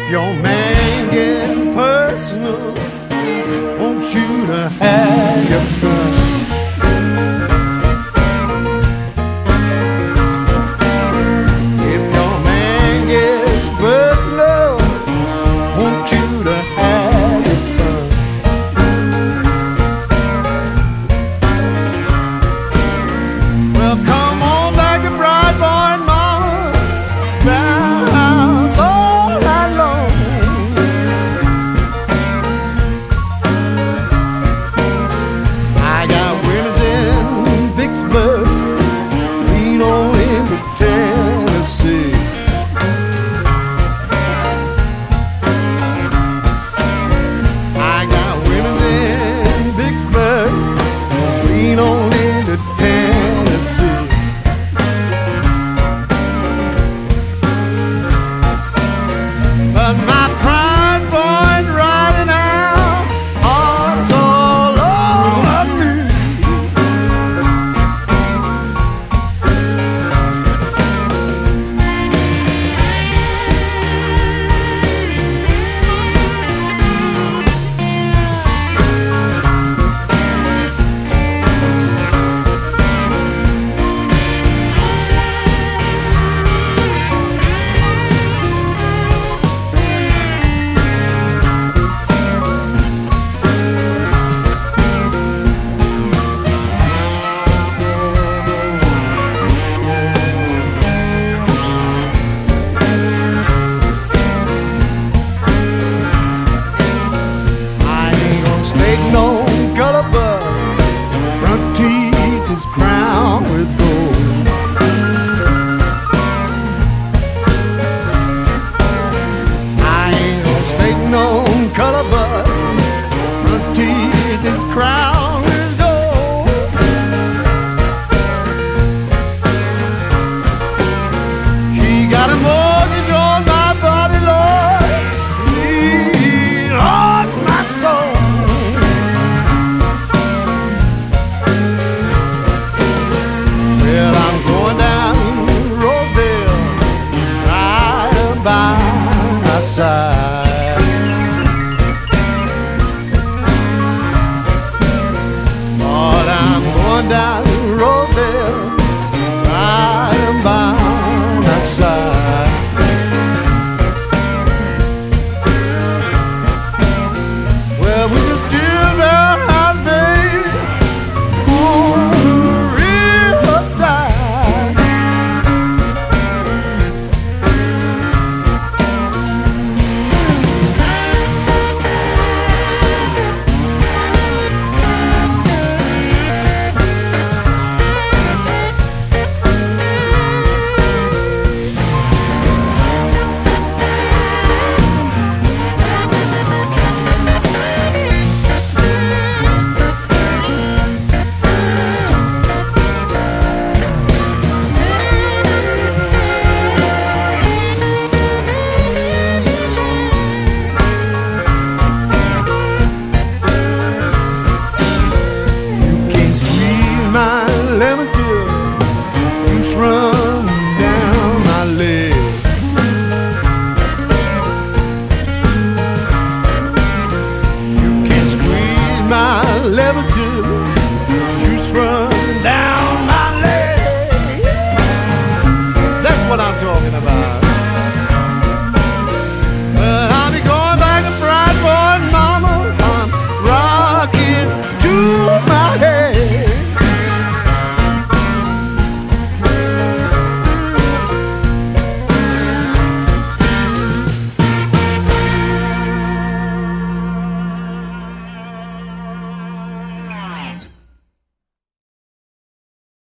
your man getting personal, want you to have your fun. If your man gets personal, want you to have your fun. Well, come on back to Bright Boy and Mama, bounce all night long. I got women's in Vicksburg, lean on into Tennessee. I got women's in Vicksburg, lean on into Tennessee. But my pride boy's riding out, arms all over me. No color, but front teeth is crowned with gold. I ain't gonna stake no color, but front teeth is crowned with gold. She got a mortgage on my body, Lord, Lord, my soul. Well, I'm going down Rosedale, right by my side. Lord, I'm going down Rosedale, right by my side. Well, we can still the house, baby, on the riverside. My lemon till juice run down my leg. You can squeeze my lemon till juice run